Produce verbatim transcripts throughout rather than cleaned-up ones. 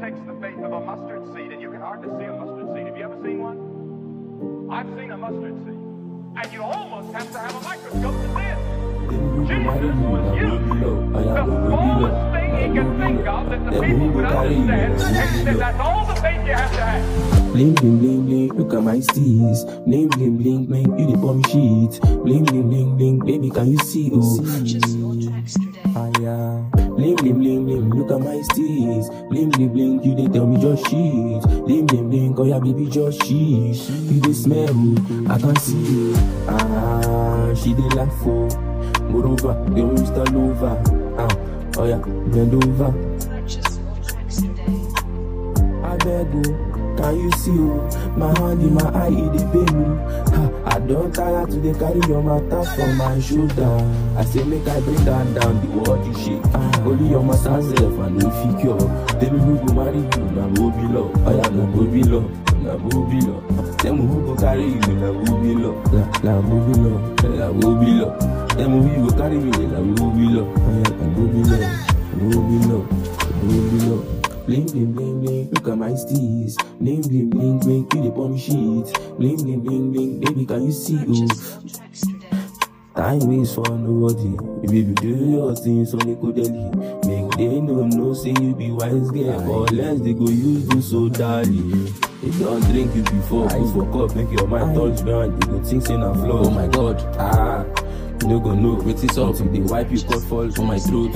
takes the faith of a mustard seed, and you can hardly see a mustard seed. Have you ever seen one? I've seen a mustard seed. And you almost have to have a microscope to see it. Jesus was used the smallest thing he could think of that the people would understand, and he said that's all the faith you have to have. Bling bling bling bling, look at my steez. Bling bling bling bling, you the bomb shit. Bling bling bling bling, baby can you see? Oh, Purchase your tracks today. ah yeah. Bling bling bling bling, look at my steez. Bling bling bling, you dey tell me just shit. Bling bling bling, oh yeah baby just shit. You dey smell, oh, I can see you. Ah, she dey laugh oh. Moreover, the room start over. Ah, oh yeah, bend over. Purchase your tracks today. I beg you, can you see you? My hand in my eye, it dey pain me. Ha, I don't tire to dey carry your matter from my shoulder. I say make I bring that down, the world you shake. Ah, only your matter self and no figure. Tell me who go marry you, na who be love. Oh yeah, na who be love, na who be love. Tell me who go carry you, na who be love. La, la who be love, la who be love. Tell me who go carry me, na who be love. Oh yeah, na who be love, who be love, who be love. Bling bling bling bling, look at my steez. Bling bling bling bling, you the bomb shit. Bling bling bling bling, baby can you see? Oh, Purchase your tracks today. time waits for nobody. Baby do your things on Nico Deli. Make they no no say you be wise girl, but less they go use you so darling. If you don't drink you before, I for cup make your mind touch ground. You go think say na flow. Oh my God, ah, you no go know wetin something they wipe you cut fall for my throat.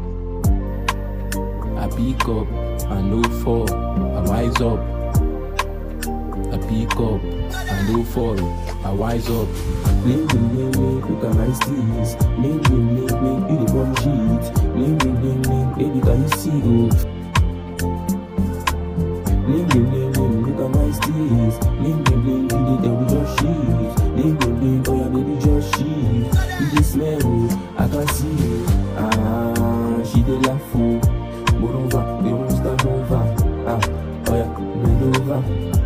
I pick up, I no fall, I wise up. I pick up, I no fall, I wise up. Bling bling bling bling, look at my steez. Bling bling bling bling, you the bomb shit. Bling bling bling bling, baby can you see? Oh, bling bling bling bling, look at my steez. Bling bling bling, you the devil just shit. Bling bling bling, oh yeah baby just shit. You the smell, oh, I can see you. Ah, she dey laugh oh. Moreover, they won't stand over. Ah, oh yeah, bend over.